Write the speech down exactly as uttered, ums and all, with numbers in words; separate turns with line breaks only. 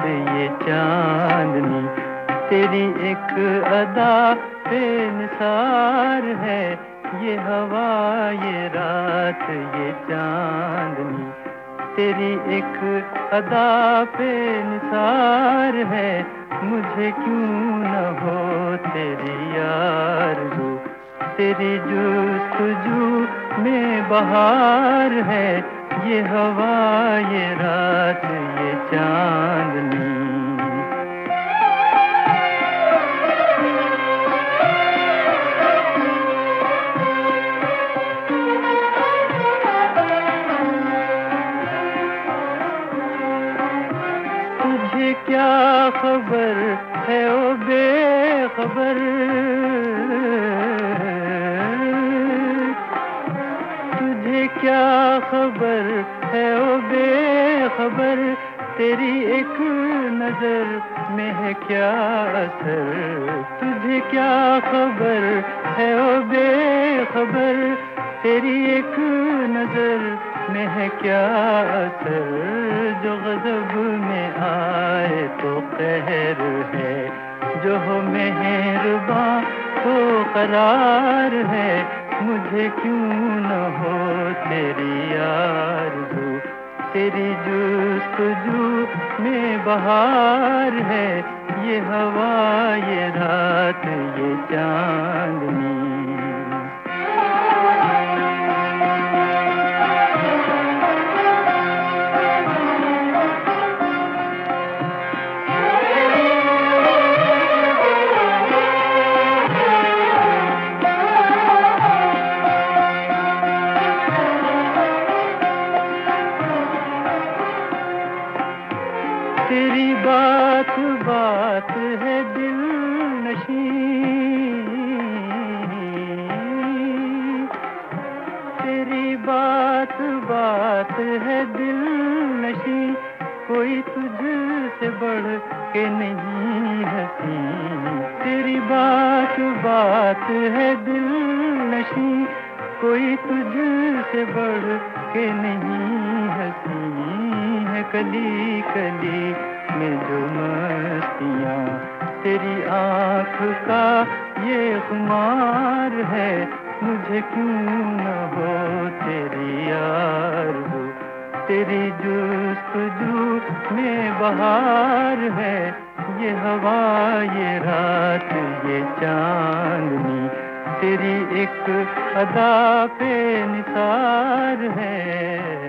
ये चांदनी, तेरी एक अदा पे निसार है ये हवा ये रात ये चांदनी, तेरी एक अदा पे निसार है, मुझे क्यों न हो तेरी आरज़ू, तेरी जुस्तजू में बहार है ये हवा ये रात ये चांदनी। तुझे क्या खबर है ओ बेखबर, तुझे क्या खबर है ओ बेखबर, तेरी एक नजर में है क्या असर, तुझे क्या खबर है ओ बेखबर, तेरी एक नजर में है क्या असर, जो गज़ब में आए तो कहर है, जो हो मेहरबां तो करार है, मुझे क्यों न हो तेरी आरज़ू, तेरी जुस्तजू में बहार है ये हवा ये रात ये चांदनी। तेरी बात बात है दिल नशी, तेरी बात बात है दिल नशी, कोई तुझसे बढ़ के नहीं हंसी, तेरी बात बात है दिल नशी, कोई तुझसे बढ़ के नहीं हंसी है, कली कली में जो मस्तियाँ तेरी आँख का ये खुमार है, मुझे क्यों न हो तेरी आरज़ू, तेरी जुस्तजू में बहार है ये हवा ये रात ये चांदनी, तेरी एक अदा पे निसार है।